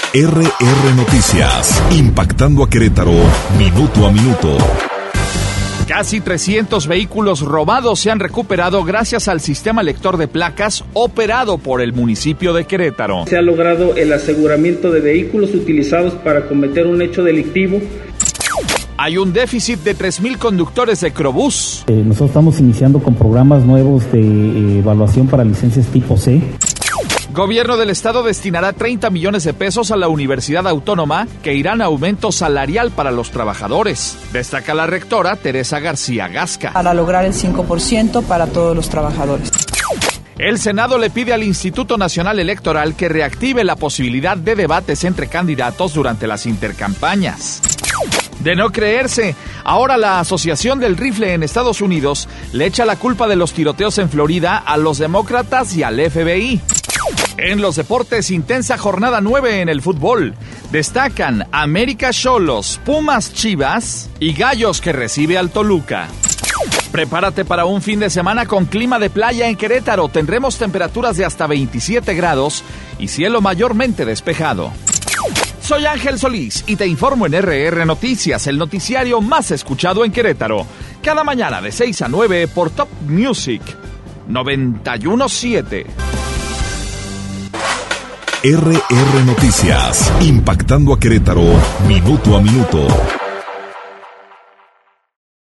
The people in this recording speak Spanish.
RR Noticias, impactando a Querétaro, minuto a minuto. Casi 300 vehículos robados se han recuperado gracias al sistema lector de placas operado por el municipio de Querétaro. Se ha logrado el aseguramiento de vehículos utilizados para cometer un hecho delictivo. Hay un déficit de 3,000 conductores de Crobús. Nosotros estamos iniciando con programas nuevos de evaluación para licencias tipo C. Gobierno del Estado destinará 30 millones de pesos a la Universidad Autónoma que irán a aumento salarial para los trabajadores. Destaca la rectora Teresa García Gasca. Para lograr el 5% para todos los trabajadores. El Senado le pide al Instituto Nacional Electoral que reactive la posibilidad de debates entre candidatos durante las intercampañas. De no creerse, ahora la Asociación del Rifle en Estados Unidos le echa la culpa de los tiroteos en Florida a los demócratas y al FBI. En los deportes, intensa jornada 9 en el fútbol. Destacan América Xolos, Pumas Chivas y Gallos que recibe al Toluca. Prepárate para un fin de semana con clima de playa en Querétaro. Tendremos temperaturas de hasta 27 grados y cielo mayormente despejado. Soy Ángel Solís y te informo en RR Noticias, el noticiario más escuchado en Querétaro. Cada mañana de 6 a 9 por Top Music 91.7. RR Noticias, impactando a Querétaro, minuto a minuto.